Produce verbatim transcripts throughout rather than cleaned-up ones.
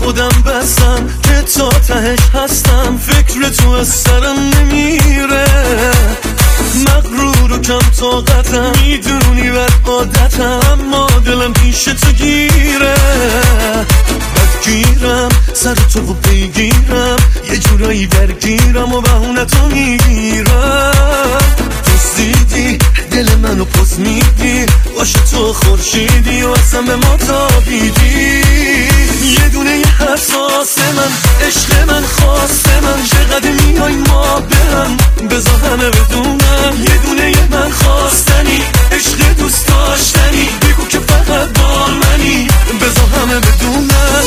خودم بستم که تا تهش هستم، فکر تو از سرم نمیره. مغرور و کم طاقتم، میدونی بر عادتم، اما دلم پیش تو گیره. بدگیرم سر تو و پیگیرم، یه جورایی درگیرم و بهونه تو میگیرم. دزدیدی دل منو پس میدی، باشه تو خورشیدی و اصلا به ما تابیدی. یه دونه یه حساس من، عشق من، خواست من، چقدر میای ما برم، بذار همه بدونم. یه دونه یه من خواستنی، عشق دوست داشتنی، بگو که فقط با منی، بذار همه بدونم.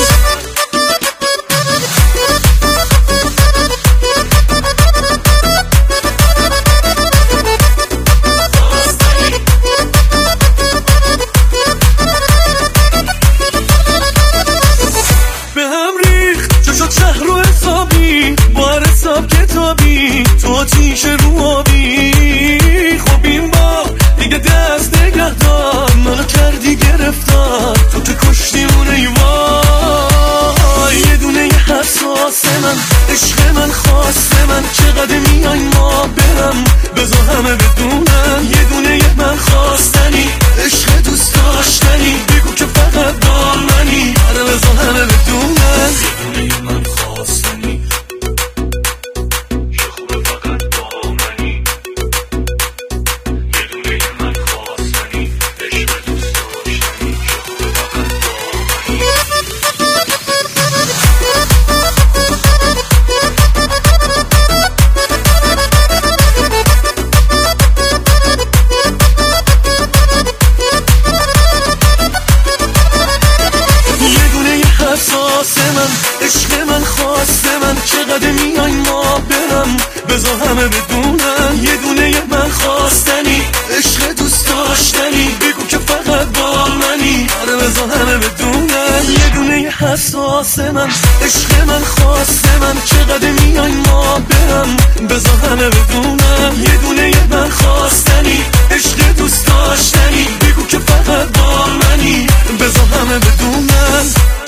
شهر رو حسابی با هر حساب کتابی، تو آتیش رو آبی. خب این بار دیگه دست نگه دار، منو کردی گرفتار، تو که کشتیمون ای وای. یه دونه یه حساس من، عشق من، خواست من، چقدر میای ما برم، بذار همه بدونم. یه دونه یه من خواستنی، عشق دوست داشتنی، بگو که فقط با منی، آره بذار همه بدونم. من، عشق من، خواست من، چقدر میای ما برم، بذار همه بدونم. یه دونه یه من خواستنی، عشق دوست داشتنی، بگو که فقط با منی، آره بذار همه بدونم. یه دونه یه حساس من، عشق من، خواست من، چقدر میای ما برم، بذار همه بدونم. یه دونه یه من خواستنی، عشق دوست داشتنی، بگو که فقط با منی، بذار همه بدونم.